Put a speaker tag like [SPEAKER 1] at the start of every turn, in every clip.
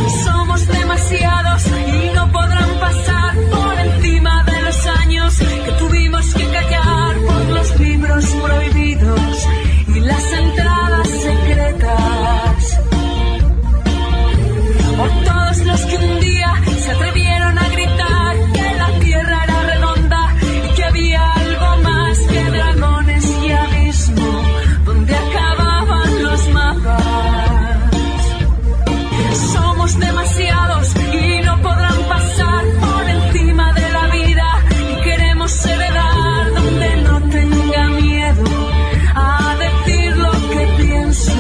[SPEAKER 1] Somos demasiados y no podrán pasar por encima de los años que tuvimos que callar por los libros prohibidos y las entradas secretas. Por todos los que un día se atrevieron a gritar que la tierra era redonda y que había algo más que dragones y abismo donde acababan los mapas. Somos demasiados y no podrán pasar por encima de la vida y queremos heredar donde no tenga miedo a decir lo que pienso.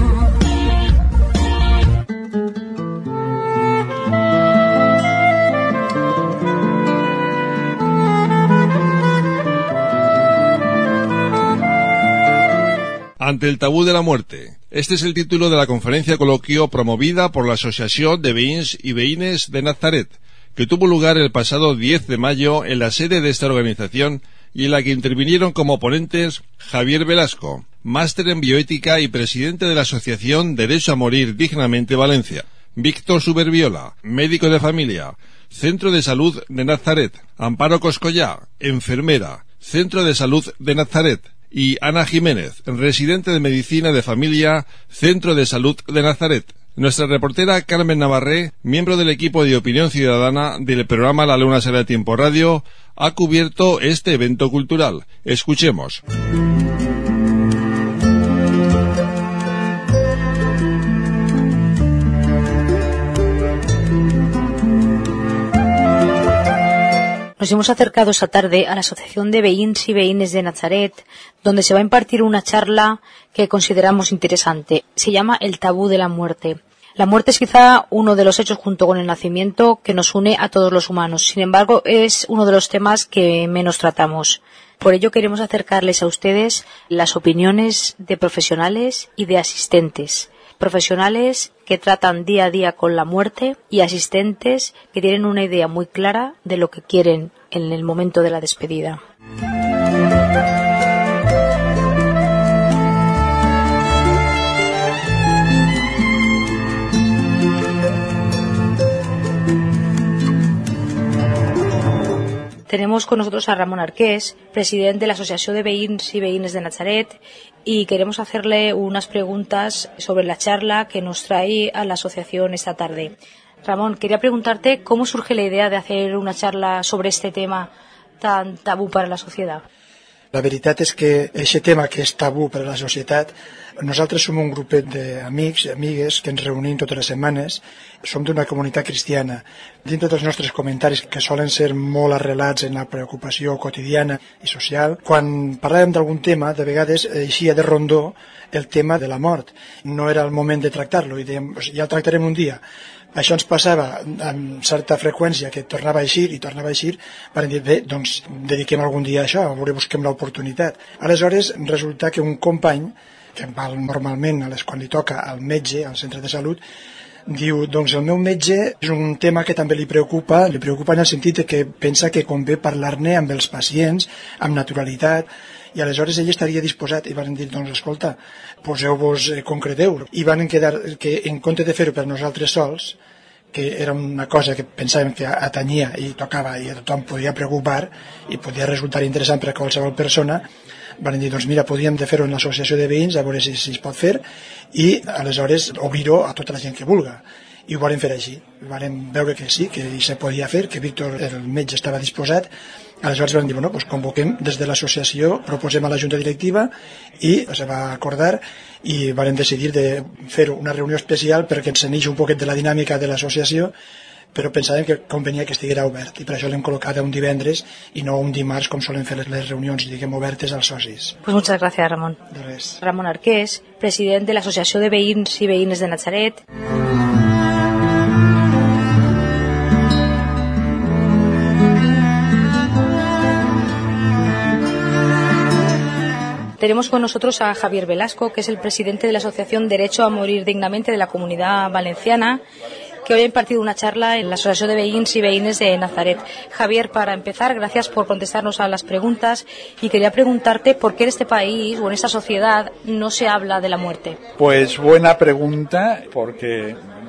[SPEAKER 2] Ante el tabú de la muerte. Este es el título de la conferencia coloquio promovida por la Asociación de Veïns y Veïnes de Nazaret, que tuvo lugar el pasado 10 de mayo en la sede de esta organización y en la que intervinieron como ponentes Javier Velasco, máster en bioética y presidente de la Asociación Derecho a Morir Dignamente Valencia, Víctor Superviola, médico de familia, Centro de Salud de Nazaret, Amparo Coscollá, enfermera, Centro de Salud de Nazaret, y Ana Jiménez, residente de Medicina de Familia, Centro de Salud de Nazaret. Nuestra reportera Carmen Navarré, miembro del equipo de Opinión Ciudadana del programa La Luna Será Tiempo Radio, ha cubierto este evento cultural. Escuchemos.
[SPEAKER 3] Nos hemos acercado esta tarde a la Asociación de Veïns y Veïnes de Nazaret, donde se va a impartir una charla que consideramos interesante. Se llama El tabú de la muerte. La muerte es quizá uno de los hechos, junto con el nacimiento, que nos une a todos los humanos. Sin embargo, es uno de los temas que menos tratamos. Por ello queremos acercarles a ustedes las opiniones de profesionales y de asistentes. Profesionales que tratan día a día con la muerte y asistentes que tienen una idea muy clara de lo que quieren en el momento de la despedida. Tenemos con nosotros a Ramón Arqués, presidente de la Asociación de Veïns y Veïnes de Nazaret, y queremos hacerle unas preguntas sobre la charla que nos trae a la asociación esta tarde. Ramón, quería preguntarte cómo surge la idea de hacer una charla sobre este tema tan tabú para la societat.
[SPEAKER 4] La veritat és que aquest tema que és tabú per a la societat, nosaltres som un grupet d'amics i amigues que ens reunim totes les setmanes, som d'una comunitat cristiana. Dintre dels nostres comentaris, que solen ser molt arrelats en la preocupació quotidiana i social, quan parlàvem d'algun tema, de vegades eixia de rondó el tema de la mort. No era el moment de tractar-lo i dèiem, ja el tractarem un dia. Això ens passava amb certa freqüència, que tornava a eixir, van dir, bé, doncs dediquem algun dia a això, a veure, busquem l'oportunitat. Aleshores, resulta que un company, que va normalment quan li toca al metge, al centre de salut, diu, doncs el meu metge és un tema que també li preocupa en el sentit que pensa que convé parlar-ne amb els pacients, amb naturalitat, i aleshores ell estaria disposat, i van dir, doncs escolta, poseu-vos, concreteu. I van quedar que en compte de fer-ho per nosaltres sols, que era una cosa que pensàvem que atanyia i tocava i a tothom podia preocupar i podia resultar interessant per a qualsevol persona, van dir, doncs mira, podríem de fer-ho en l'associació de veïns, a veure si es pot fer, i aleshores obrir-ho a tota la gent que vulga. I ho vam fer així. Vam veure que sí, que se podia fer, que Víctor, el metge, estava disposat. Aleshores vam dir, bueno, doncs convoquem des de l'associació, proposem a la junta directiva i se va acordar i vam decidir de fer una reunió especial perquè ens eneix un poquet de la dinàmica de l'associació, però pensàvem que convenia que estiguera obert i per això l'hem col·locat un divendres i no un dimarts com solen fer les reunions, diguem, obertes als socis.
[SPEAKER 3] Pues muchas gracias, Ramón.
[SPEAKER 4] De res.
[SPEAKER 3] Ramón Arqués, president de l'Associació de Veïns i Veïnes de Nazaret. Tenemos con nosotros a Javier Velasco, que es el presidente de la Asociación Derecho a Morir Dignamente de la Comunidad Valenciana, que hoy ha impartido una charla en la Asociación de Veïns y Veïnes de Nazaret. Javier, para empezar, gracias por contestarnos a las preguntas y quería preguntarte por qué en este país o en esta sociedad no se habla de la muerte.
[SPEAKER 5] Pues buena pregunta, porque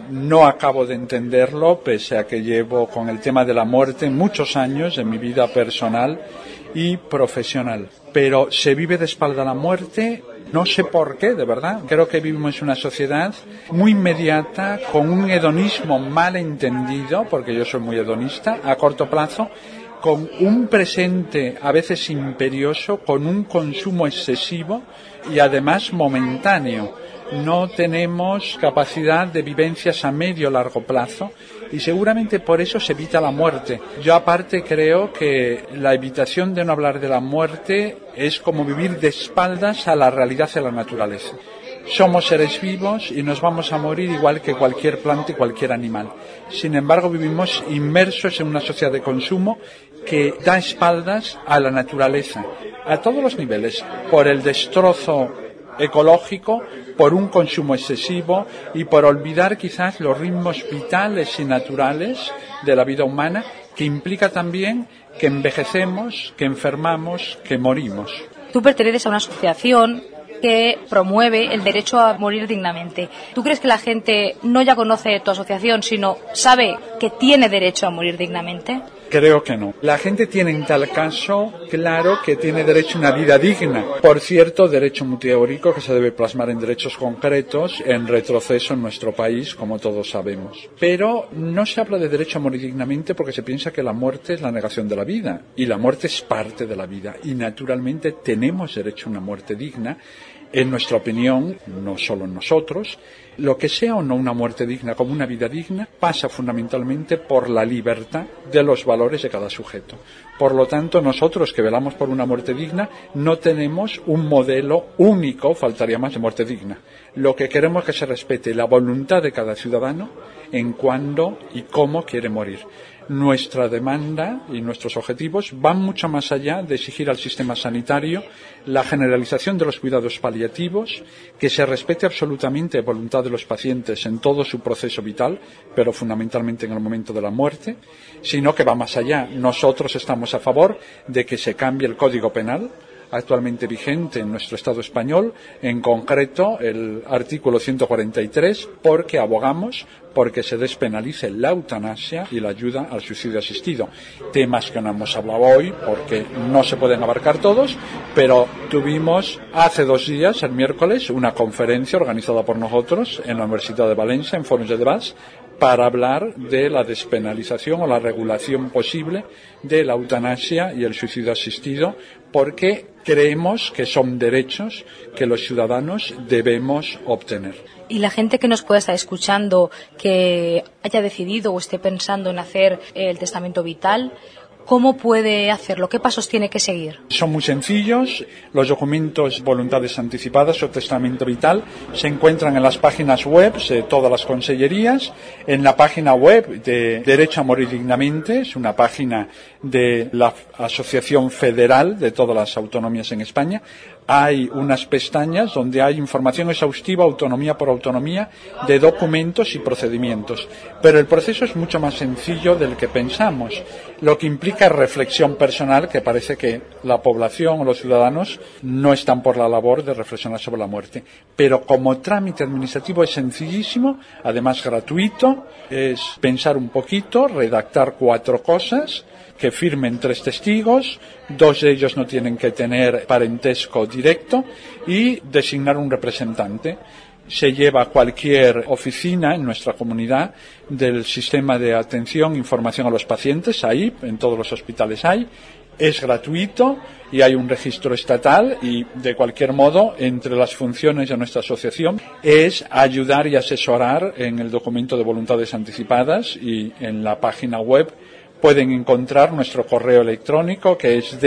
[SPEAKER 5] No acabo de entenderlo, pese a que llevo con el tema de la muerte muchos años en mi vida personal y profesional. Pero se vive de espalda a la muerte, no sé por qué, de verdad. Creo que vivimos en una sociedad muy inmediata, con un hedonismo mal entendido, porque yo soy muy hedonista, a corto plazo, con un presente a veces imperioso, con un consumo excesivo y además momentáneo. No tenemos capacidad de vivencias a medio o largo plazo y seguramente por eso se evita la muerte. Yo aparte creo que la evitación de no hablar de la muerte es como vivir de espaldas a la realidad de la naturaleza. Somos seres vivos y nos vamos a morir igual que cualquier planta y cualquier animal. Sin embargo, vivimos inmersos en una sociedad de consumo que da espaldas a la naturaleza, a todos los niveles, por el destrozo ecológico, por un consumo excesivo y por olvidar quizás los ritmos vitales y naturales de la vida humana, que implica también que envejecemos, que enfermamos, que morimos.
[SPEAKER 3] Tú perteneces a una asociación que promueve el derecho a morir dignamente. ¿Tú crees que la gente no ya conoce tu asociación, sino sabe que tiene derecho a morir dignamente?
[SPEAKER 5] Creo que no. La gente tiene en tal caso claro que tiene derecho a una vida digna. Por cierto, derecho muy teórico que se debe plasmar en derechos concretos, en retroceso en nuestro país, como todos sabemos. Pero no se habla de derecho a morir dignamente porque se piensa que la muerte es la negación de la vida. Y la muerte es parte de la vida. Y naturalmente tenemos derecho a una muerte digna. En nuestra opinión, no solo en nosotros, lo que sea o no una muerte digna como una vida digna pasa fundamentalmente por la libertad de los valores de cada sujeto. Por lo tanto, nosotros que velamos por una muerte digna no tenemos un modelo único, faltaría más, de muerte digna. Lo que queremos es que se respete la voluntad de cada ciudadano en cuándo y cómo quiere morir. Nuestra demanda y nuestros objetivos van mucho más allá de exigir al sistema sanitario la generalización de los cuidados paliativos, que se respete absolutamente la voluntad de los pacientes en todo su proceso vital, pero fundamentalmente en el momento de la muerte, sino que va más allá. Nosotros estamos a favor de que se cambie el Código Penal, actualmente vigente en nuestro Estado español, en concreto el artículo 143, porque abogamos porque se despenalice la eutanasia y la ayuda al suicidio asistido. Temas que no hemos hablado hoy porque no se pueden abarcar todos, pero tuvimos hace 2 días, el miércoles, una conferencia organizada por nosotros en la Universidad de Valencia, en Fons de Debats, para hablar de la despenalización o la regulación posible de la eutanasia y el suicidio asistido, porque creemos que son derechos que los ciudadanos debemos obtener.
[SPEAKER 3] Y la gente que nos pueda estar escuchando, que haya decidido o esté pensando en hacer el testamento vital, ¿cómo puede hacerlo? ¿Qué pasos tiene que seguir?
[SPEAKER 5] Son muy sencillos. Los documentos voluntades anticipadas o testamento vital se encuentran en las páginas web de todas las consellerías. En la página web de Derecho a Morir Dignamente, es una página de la Asociación Federal de todas las autonomías en España. Hay unas pestañas donde hay información exhaustiva, autonomía por autonomía, de documentos y procedimientos. Pero el proceso es mucho más sencillo del que pensamos, lo que implica reflexión personal, que parece que la población o los ciudadanos no están por la labor de reflexionar sobre la muerte. Pero como trámite administrativo es sencillísimo, además gratuito, es pensar un poquito, redactar 4 cosas, que firmen 3 testigos, 2 de ellos no tienen que tener parentesco directo, y designar un representante. Se lleva a cualquier oficina en nuestra comunidad del sistema de atención e información a los pacientes, ahí, en todos los hospitales hay, es gratuito y hay un registro estatal, y de cualquier modo, entre las funciones de nuestra asociación es ayudar y asesorar en el documento de voluntades anticipadas, y en la página web pueden encontrar nuestro correo electrónico, que es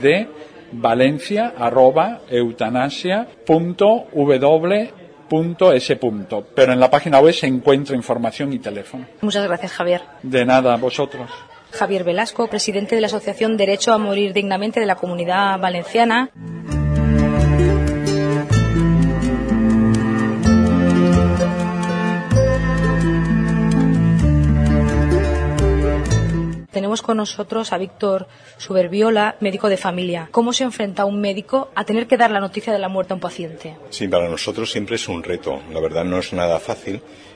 [SPEAKER 5] dmd.valencia@eutanasia.w.es. Pero en la página web se encuentra información y teléfono.
[SPEAKER 3] Muchas gracias, Javier.
[SPEAKER 5] De nada, a vosotros.
[SPEAKER 3] Javier Velasco, presidente de la Asociación Derecho a Morir Dignamente de la Comunidad Valenciana. Tenemos con nosotros a Víctor Suberbiola, médico de familia. ¿Cómo se enfrenta un médico a tener que dar la noticia de la muerte a un paciente?
[SPEAKER 6] Sí, para nosotros siempre es un reto. La verdad no es nada fácil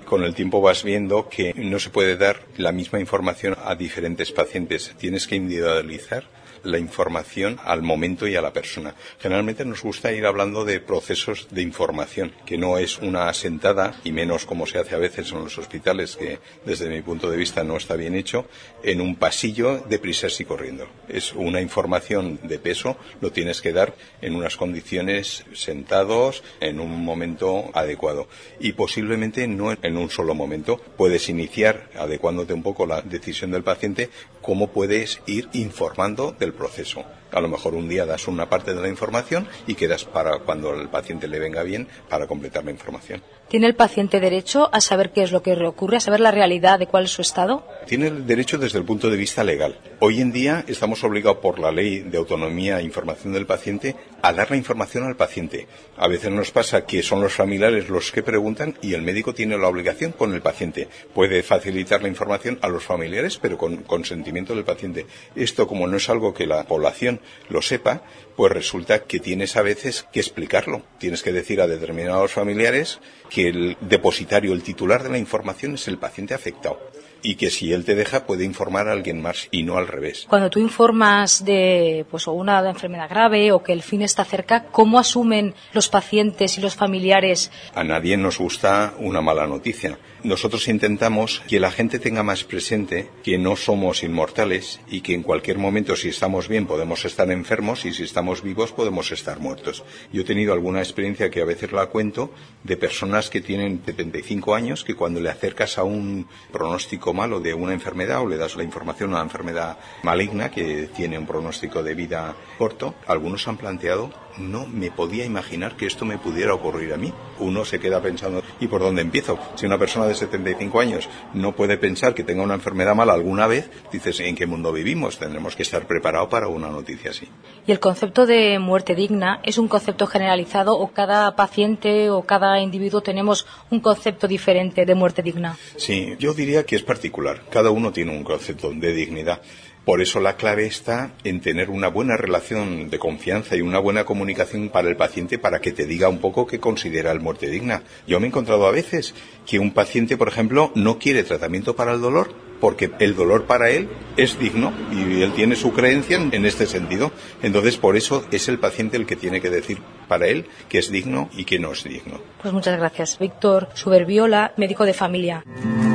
[SPEAKER 6] Con el tiempo vas viendo que no se puede dar la misma información a diferentes pacientes. Tienes que individualizar la información al momento y a la persona. Generalmente nos gusta ir hablando de procesos de información, que no es una sentada, y menos como se hace a veces en los hospitales, que desde mi punto de vista no está bien hecho, en un pasillo de prisas y corriendo. Es una información de peso, lo tienes que dar en unas condiciones sentados, en un momento adecuado. Y posiblemente no en un solo momento. Puedes iniciar, adecuándote un poco la decisión del paciente, cómo puedes ir informando del proceso. A lo mejor un día das una parte de la información y quedas para cuando el paciente le venga bien para completar la información.
[SPEAKER 3] ¿Tiene el paciente derecho a saber qué es lo que le ocurre, a saber la realidad de cuál es su estado?
[SPEAKER 6] Tiene el derecho desde el punto de vista legal. Hoy en día estamos obligados por la Ley de Autonomía e Información del Paciente a dar la información al paciente. A veces nos pasa que son los familiares los que preguntan y el médico tiene la obligación con el paciente. Puede facilitar la información a los familiares, pero con consentimiento del paciente. Esto, como no es algo que la población lo sepa, pues resulta que tienes a veces que explicarlo. Tienes que decir a determinados familiares que el depositario, el titular de la información es el paciente afectado. Y que si él te deja puede informar a alguien más y no al revés.
[SPEAKER 3] Cuando tú informas de o una enfermedad grave o que el fin está cerca, ¿cómo asumen los pacientes y los familiares?
[SPEAKER 6] A nadie nos gusta una mala noticia. Nosotros intentamos que la gente tenga más presente que no somos inmortales y que en cualquier momento, si estamos bien, podemos estar enfermos y si estamos vivos podemos estar muertos. Yo he tenido alguna experiencia que a veces la cuento de personas que tienen 75 años que cuando le acercas a un pronóstico malo de una enfermedad o le das la información a una enfermedad maligna que tiene un pronóstico de vida corto, algunos han planteado: no me podía imaginar que esto me pudiera ocurrir a mí. Uno se queda pensando, ¿y por dónde empiezo? Si una persona de 75 años no puede pensar que tenga una enfermedad mala alguna vez, dices, ¿en qué mundo vivimos? Tendremos que estar preparados para una noticia así.
[SPEAKER 3] ¿Y el concepto de muerte digna es un concepto generalizado o cada paciente o cada individuo tenemos un concepto diferente de muerte digna?
[SPEAKER 6] Sí, yo diría que es particular. Cada uno tiene un concepto de dignidad. Por eso la clave está en tener una buena relación de confianza y una buena comunicación para el paciente para que te diga un poco qué considera el muerte digna. Yo me he encontrado a veces que un paciente, por ejemplo, no quiere tratamiento para el dolor porque el dolor para él es digno y él tiene su creencia en este sentido. Entonces, por eso es el paciente el que tiene que decir para él que es digno y que no es digno.
[SPEAKER 3] Pues muchas gracias. Víctor Suberbiola, médico de familia.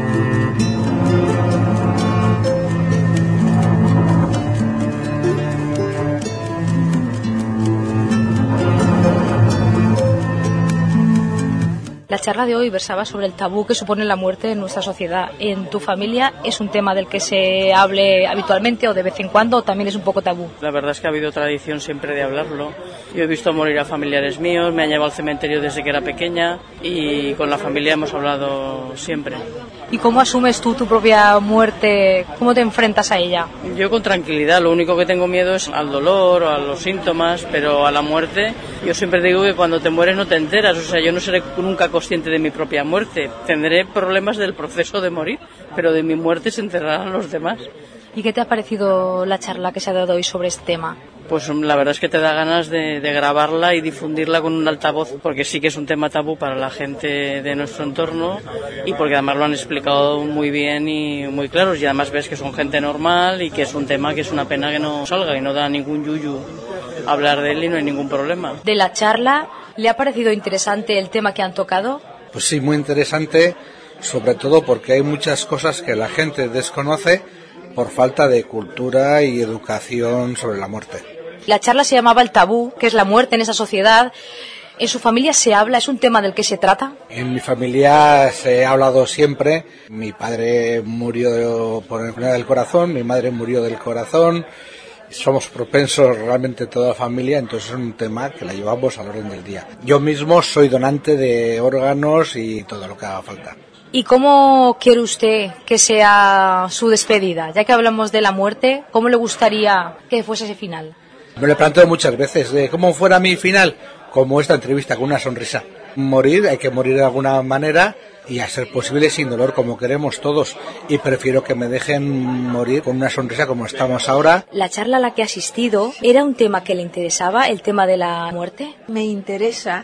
[SPEAKER 3] La charla de hoy versaba sobre el tabú que supone la muerte en nuestra sociedad. ¿En tu familia es un tema del que se hable habitualmente o de vez en cuando o también es un poco tabú?
[SPEAKER 7] La verdad es que ha habido tradición siempre de hablarlo. Yo he visto morir a familiares míos, me han llevado al cementerio desde que era pequeña y con la familia hemos hablado siempre.
[SPEAKER 3] ¿Y cómo asumes tú tu propia muerte? ¿Cómo te enfrentas a ella?
[SPEAKER 7] Yo con tranquilidad, lo único que tengo miedo es al dolor o a los síntomas, pero a la muerte yo siempre digo que cuando te mueres no te enteras, o sea, yo no seré nunca consciente de mi propia muerte. Tendré problemas del proceso de morir, pero de mi muerte se enterarán los demás.
[SPEAKER 3] ¿Y qué te ha parecido la charla que se ha dado hoy sobre este tema?
[SPEAKER 7] Pues la verdad es que te da ganas de grabarla y difundirla con un altavoz, porque sí que es un tema tabú para la gente de nuestro entorno y porque además lo han explicado muy bien y muy claros y además ves que son gente normal y que es un tema que es una pena que no salga y no da ningún yuyu hablar de él y no hay ningún problema.
[SPEAKER 3] ¿De la charla le ha parecido interesante el tema que han tocado?
[SPEAKER 8] Pues sí, muy interesante, sobre todo porque hay muchas cosas que la gente desconoce por falta de cultura y educación sobre la muerte.
[SPEAKER 3] La charla se llamaba El tabú, que es la muerte en esa sociedad. ¿En su familia se habla? ¿Es un tema del que se trata?
[SPEAKER 8] En mi familia se ha hablado siempre. Mi padre murió por enfermedad del corazón, mi madre murió del corazón. Somos propensos realmente toda la familia, entonces es un tema que la llevamos al orden del día. Yo mismo soy donante de órganos y todo lo que haga falta.
[SPEAKER 3] ¿Y cómo quiere usted que sea su despedida? Ya que hablamos de la muerte, ¿cómo le gustaría que fuese ese final?
[SPEAKER 8] Me lo planteo muchas veces, de cómo fuera mi final, como esta entrevista, con una sonrisa. Morir, hay que morir de alguna manera y a ser posible sin dolor, como queremos todos. Y prefiero que me dejen morir con una sonrisa como estamos ahora.
[SPEAKER 3] ¿La charla a la que ha asistido era un tema que le interesaba, el tema de la muerte?
[SPEAKER 9] Me interesa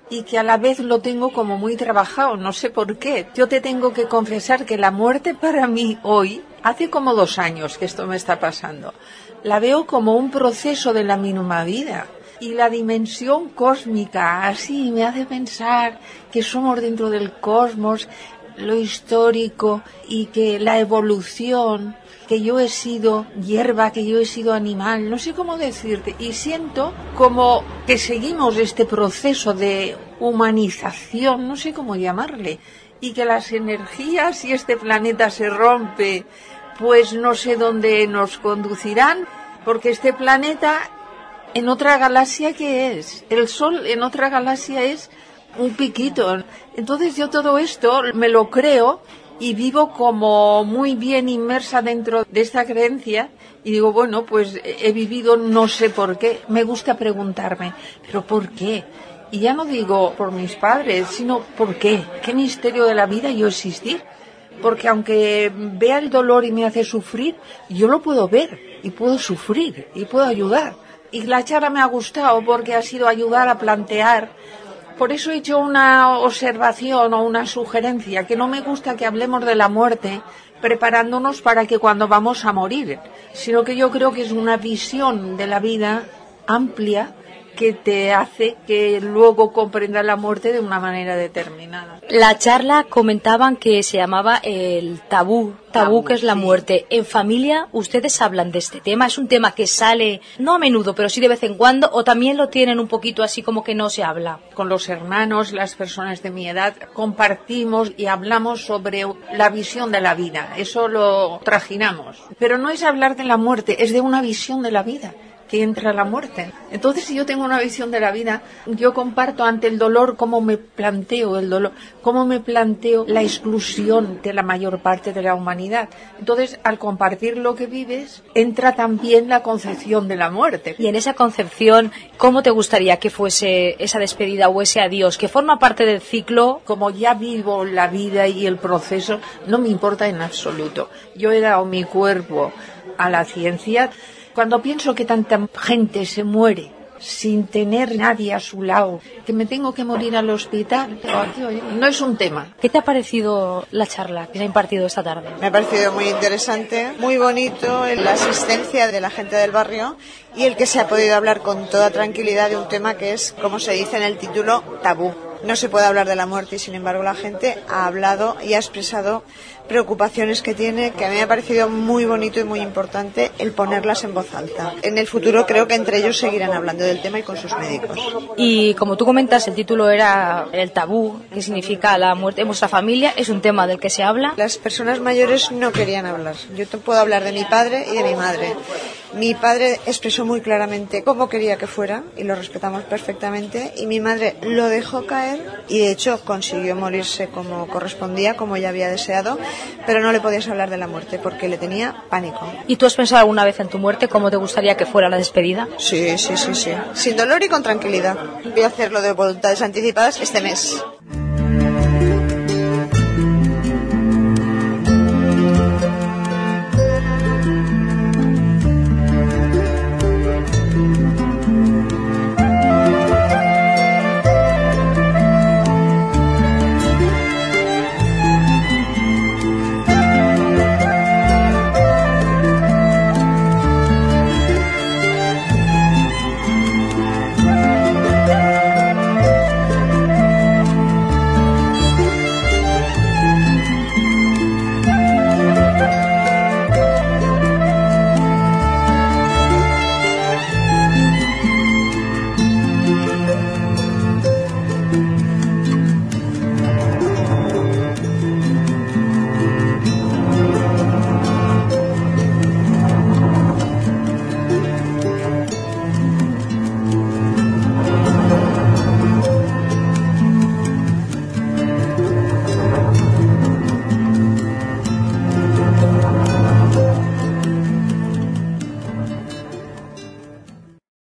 [SPEAKER 9] y que a la vez lo tengo como muy trabajado, no sé por qué. Yo te tengo que confesar que la muerte para mí hoy, hace como 2 años que esto me está pasando, la veo como un proceso de la misma vida. Y la dimensión cósmica, así me hace pensar que somos dentro del cosmos, lo histórico y que la evolución, que yo he sido hierba, que yo he sido animal, no sé cómo decirte, y siento como que seguimos este proceso de humanización, no sé cómo llamarle, y que las energías, si este planeta se rompe, pues no sé dónde nos conducirán, porque este planeta en otra galaxia, ¿qué es? El Sol en otra galaxia es un piquito. Entonces yo todo esto me lo creo y vivo como muy bien inmersa dentro de esta creencia y digo, bueno, pues he vivido no sé por qué. Me gusta preguntarme, ¿pero por qué? Y ya no digo por mis padres, sino ¿por qué? ¿Qué misterio de la vida yo existir? Porque aunque vea el dolor y me hace sufrir, yo lo puedo ver y puedo sufrir y puedo ayudar. Y la charla me ha gustado porque ha sido ayudar a plantear. Por eso he hecho una observación o una sugerencia, que no me gusta que hablemos de la muerte preparándonos para que cuando vamos a morir, sino que yo creo que es una visión de la vida amplia que te hace que luego comprendas la muerte de una manera determinada.
[SPEAKER 3] La charla comentaban que se llamaba el tabú que es la muerte. En familia, ¿ustedes hablan de este tema? ¿Es un tema que sale, no a menudo, pero sí de vez en cuando, o también lo tienen un poquito así como que no se habla?
[SPEAKER 9] Con los hermanos, las personas de mi edad, compartimos y hablamos sobre la visión de la vida. Eso lo trajinamos. Pero no es hablar de la muerte, es de una visión de la vida que entra la muerte. Entonces, si yo tengo una visión de la vida, yo comparto ante el dolor cómo me planteo el dolor, cómo me planteo la exclusión de la mayor parte de la humanidad. Entonces, al compartir lo que vives, entra también la concepción de la muerte.
[SPEAKER 3] Y en esa concepción, ¿cómo te gustaría que fuese esa despedida o ese adiós, que forma parte del ciclo?
[SPEAKER 9] Como ya vivo la vida y el proceso, no me importa en absoluto. Yo he dado mi cuerpo a la ciencia. Cuando pienso que tanta gente se muere sin tener nadie a su lado, que me tengo que morir al hospital, no es un tema.
[SPEAKER 3] ¿Qué te ha parecido la charla que se ha impartido esta tarde?
[SPEAKER 10] Me ha parecido muy interesante, muy bonito la asistencia de la gente del barrio y el que se ha podido hablar con toda tranquilidad de un tema que es, como se dice en el título, tabú. No se puede hablar de la muerte y sin embargo la gente ha hablado y ha expresado preocupaciones que tiene, que a mí me ha parecido muy bonito y muy importante el ponerlas en voz alta. En el futuro creo que entre ellos seguirán hablando del tema y con sus médicos.
[SPEAKER 3] Y como tú comentas, el título era el tabú, que significa la muerte en vuestra familia, es un tema del que se habla.
[SPEAKER 10] Las personas mayores no querían hablar. Yo te puedo hablar de mi padre y de mi madre. Mi padre expresó muy claramente cómo quería que fuera y lo respetamos perfectamente, y mi madre lo dejó caer y de hecho consiguió morirse como correspondía, como ella había deseado, pero no le podías hablar de la muerte porque le tenía pánico.
[SPEAKER 3] ¿Y tú has pensado alguna vez en tu muerte? ¿Cómo te gustaría que fuera la despedida?
[SPEAKER 10] Sí. Sin dolor y con tranquilidad. Voy a hacerlo de voluntades anticipadas este mes.